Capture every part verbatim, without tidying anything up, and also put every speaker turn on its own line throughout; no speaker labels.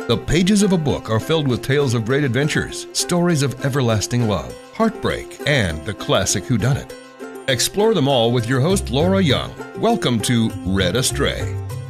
The pages of a book are filled with tales of great adventures, stories of everlasting love, heartbreak, and the classic whodunit. Explore them all with your host, Laura Young. Welcome to Read Astray.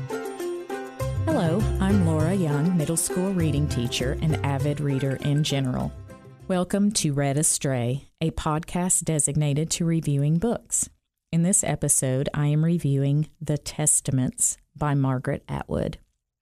Hello, I'm Laura Young, middle school reading teacher and avid reader in general. Welcome to Read Astray, a podcast designated to reviewing books. In this episode, I am reviewing The Testaments by Margaret Atwood.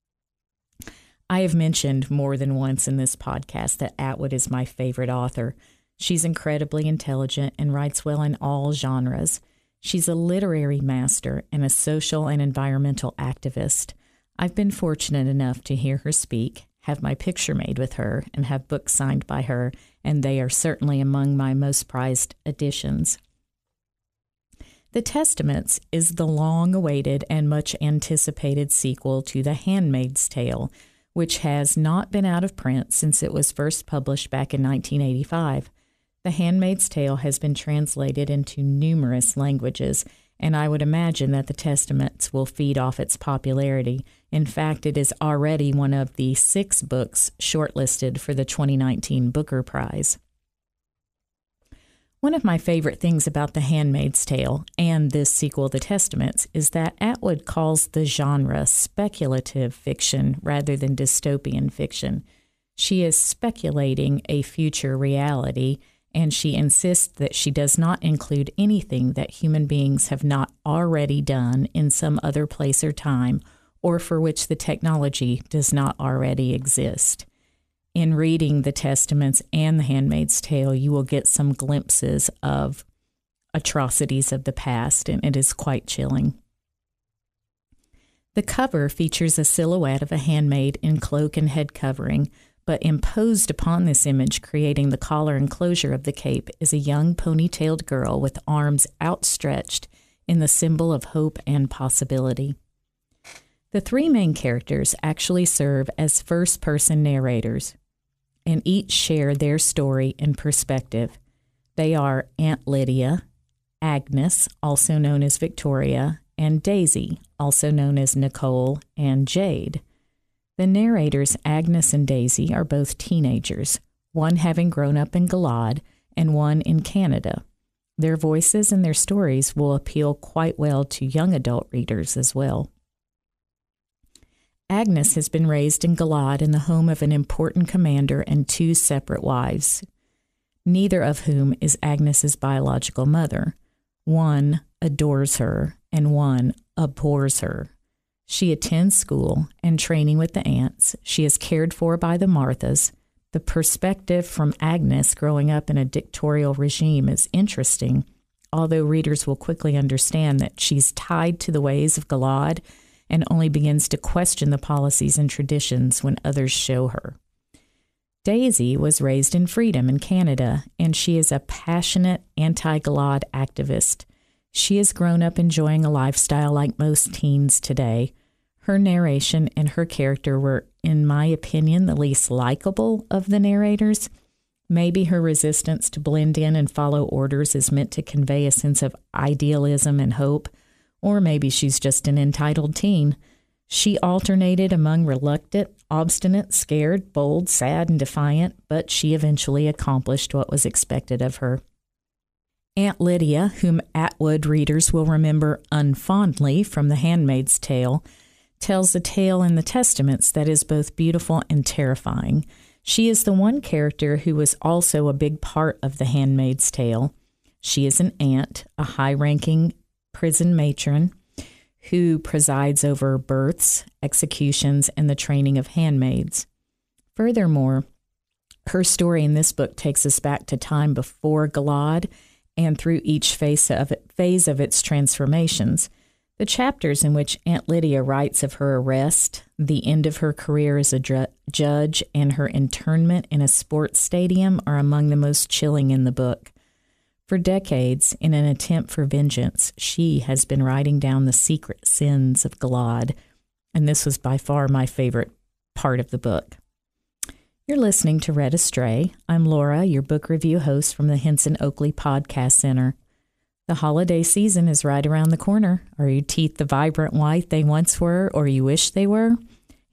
I have mentioned more than once in this podcast that Atwood is my favorite author. She's incredibly intelligent and writes well in all genres. She's a literary master and a social and environmental activist. I've been fortunate enough to hear her speak, have my picture made with her, and have books signed by her, and they are certainly among my most prized editions. The Testaments is the long-awaited and much-anticipated sequel to The Handmaid's Tale, which has not been out of print since it was first published back in nineteen eighty-five. The Handmaid's Tale has been translated into numerous languages, and I would imagine that The Testaments will feed off its popularity. In fact, it is already one of the six books shortlisted for the twenty nineteen Booker Prize. One of my favorite things about The Handmaid's Tale and this sequel, The Testaments, is that Atwood calls the genre speculative fiction rather than dystopian fiction. She is speculating a future reality, and she insists that she does not include anything that human beings have not already done in some other place or time, or for which the technology does not already exist. In reading The Testaments and The Handmaid's Tale, you will get some glimpses of atrocities of the past, and it is quite chilling. The cover features a silhouette of a handmaid in cloak and head covering, but imposed upon this image, creating the collar and closure of the cape, is a young ponytailed girl with arms outstretched in the symbol of hope and possibility. The three main characters actually serve as first-person narrators, and each share their story and perspective. They are Aunt Lydia, Agnes, also known as Victoria, and Daisy, also known as Nicole and Jade. The narrators, Agnes and Daisy, are both teenagers, one having grown up in Gilad and one in Canada. Their voices and their stories will appeal quite well to young adult readers as well. Agnes has been raised in Gilad in the home of an important commander and two separate wives, neither of whom is Agnes's biological mother. One adores her and one abhors her. She attends school and training with the aunts. She is cared for by the Marthas. The perspective from Agnes growing up in a dictatorial regime is interesting, although readers will quickly understand that she's tied to the ways of Gilad and only begins to question the policies and traditions when others show her. Daisy was raised in freedom in Canada, and she is a passionate anti-Gilad activist. She has grown up enjoying a lifestyle like most teens today. Her narration and her character were, in my opinion, the least likable of the narrators. Maybe her resistance to blend in and follow orders is meant to convey a sense of idealism and hope, or maybe she's just an entitled teen. She alternated among reluctant, obstinate, scared, bold, sad, and defiant, but she eventually accomplished what was expected of her. Aunt Lydia, whom Atwood readers will remember unfondly from The Handmaid's Tale, tells a tale in the Testaments that is both beautiful and terrifying. She is the one character who was also a big part of The Handmaid's Tale. She is an aunt, a high-ranking prison matron who presides over births, executions, and the training of handmaids. Furthermore, her story in this book takes us back to time before Gilad and through each phase of, it, phase of its transformations. The chapters in which Aunt Lydia writes of her arrest, the end of her career as a dr- judge, and her internment in a sports stadium are among the most chilling in the book. For decades, in an attempt for vengeance, she has been writing down the secret sins of Gilad, and this was by far my favorite part of the book. You're listening to Read Astray. I'm Laura, your book review host from the Henson Oakley Podcast Center. The holiday season is right around the corner. Are your teeth the vibrant white they once were, or you wish they were?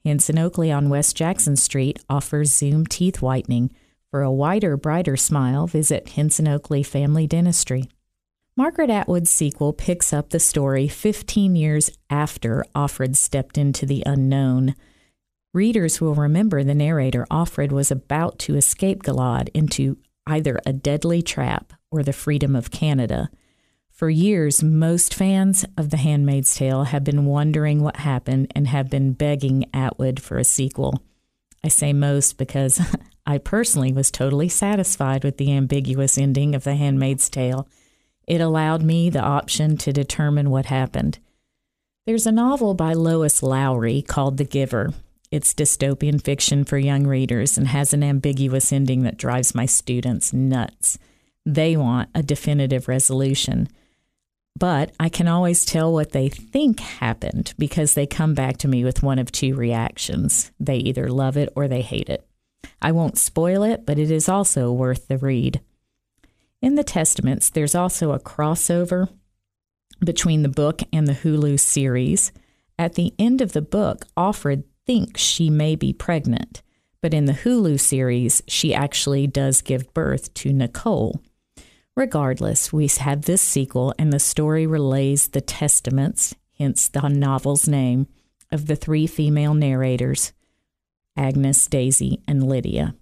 Henson Oakley on West Jackson Street offers Zoom teeth whitening. For a whiter, brighter smile, visit Henson Oakley Family Dentistry. Margaret Atwood's sequel picks up the story fifteen years after Offred stepped into the unknown. Readers will remember the narrator Offred was about to escape Gilad into either a deadly trap or the freedom of Canada. For years, most fans of The Handmaid's Tale have been wondering what happened and have been begging Atwood for a sequel. I say most because I personally was totally satisfied with the ambiguous ending of The Handmaid's Tale. It allowed me the option to determine what happened. There's a novel by Lois Lowry called The Giver. It's dystopian fiction for young readers and has an ambiguous ending that drives my students nuts. They want a definitive resolution. But I can always tell what they think happened because they come back to me with one of two reactions. They either love it or they hate it. I won't spoil it, but it is also worth the read. In the Testaments, there's also a crossover between the book and the Hulu series. At the end of the book, Offred thinks she may be pregnant, but in the Hulu series, she actually does give birth to Nicole. Regardless, we have this sequel, and the story relays the testaments, hence the novel's name, of the three female narrators, Agnes, Daisy, and Lydia.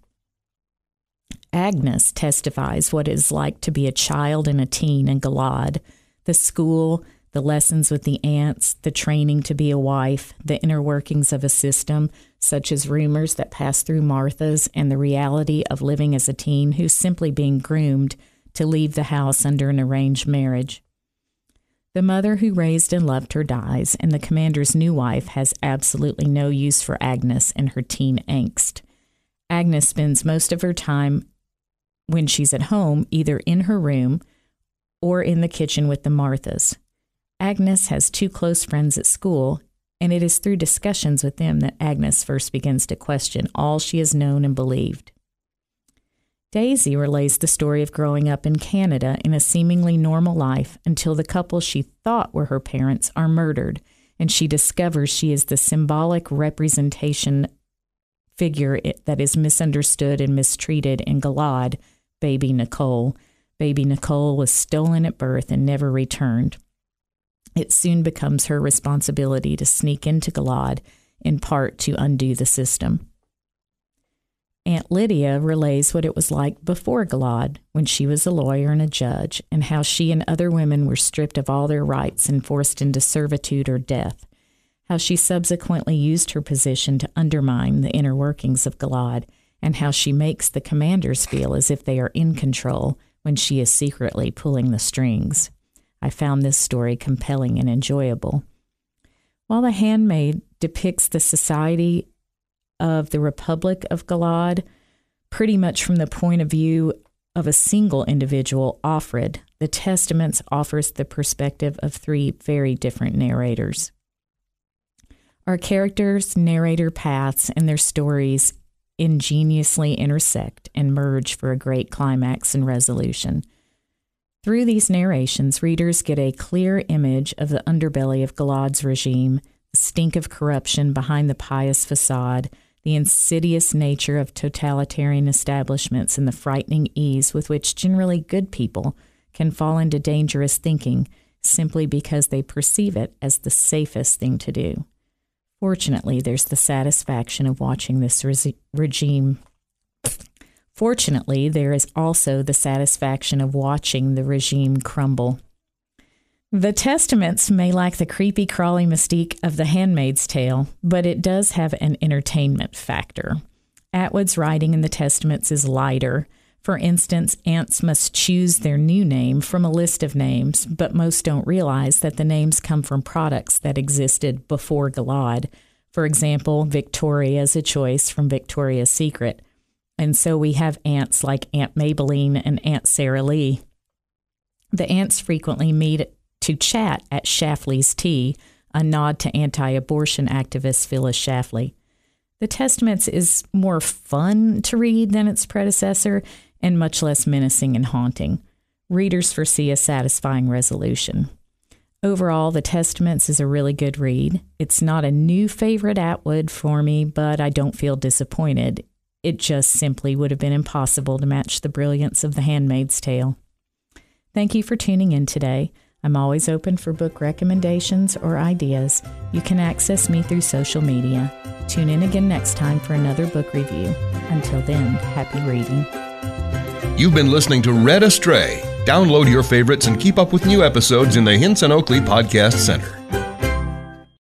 Agnes testifies what it is like to be a child and a teen in Gilad, the school, the lessons with the aunts, the training to be a wife, the inner workings of a system, such as rumors that pass through Martha's, and the reality of living as a teen who's simply being groomed to leave the house under an arranged marriage. The mother who raised and loved her dies, and the commander's new wife has absolutely no use for Agnes and her teen angst. Agnes spends most of her time when she's at home, either in her room or in the kitchen with the Marthas. Agnes has two close friends at school, and it is through discussions with them that Agnes first begins to question all she has known and believed. Daisy relays the story of growing up in Canada in a seemingly normal life until the couple she thought were her parents are murdered, and she discovers she is the symbolic representation figure that is misunderstood and mistreated in Gilad, baby Nicole. Baby Nicole was stolen at birth and never returned. It soon becomes her responsibility to sneak into Gilad, in part to undo the system. Aunt Lydia relays what it was like before Gilad, when she was a lawyer and a judge, and how she and other women were stripped of all their rights and forced into servitude or death, how she subsequently used her position to undermine the inner workings of Gilad, and how she makes the commanders feel as if they are in control when she is secretly pulling the strings. I found this story compelling and enjoyable. While The Handmaid depicts the society of the Republic of Gilad pretty much from the point of view of a single individual, Offred, the Testaments offers the perspective of three very different narrators. Our characters' narrator paths and their stories ingeniously intersect and merge for a great climax and resolution. Through these narrations, readers get a clear image of the underbelly of Gilad's regime, the stink of corruption behind the pious facade, the insidious nature of totalitarian establishments, and the frightening ease with which generally good people can fall into dangerous thinking simply because they perceive it as the safest thing to do. Fortunately, there's the satisfaction of watching this re- regime. Fortunately, there is also the satisfaction of watching the regime crumble. The Testaments may lack the creepy, crawly mystique of The Handmaid's Tale, but it does have an entertainment factor. Atwood's writing in the Testaments is lighter. For instance, aunts must choose their new name from a list of names, but most don't realize that the names come from products that existed before Gilad. For example, Victoria is a choice from Victoria's Secret. And so we have aunts like Aunt Maybelline and Aunt Sarah Lee. The aunts frequently meet to chat at Shafley's Tea, a nod to anti-abortion activist Phyllis Schlafly. The Testaments is more fun to read than its predecessor and much less menacing and haunting. Readers foresee a satisfying resolution. Overall, The Testaments is a really good read. It's not a new favorite Atwood for me, but I don't feel disappointed. It just simply would have been impossible to match the brilliance of The Handmaid's Tale. Thank you for tuning in today. I'm always open for book recommendations or ideas. You can access me through social media. Tune in again next time for another book review. Until then, happy reading.
You've been listening to Read Astray. Download your favorites and keep up with new episodes in the Hinson Oakley Podcast Center.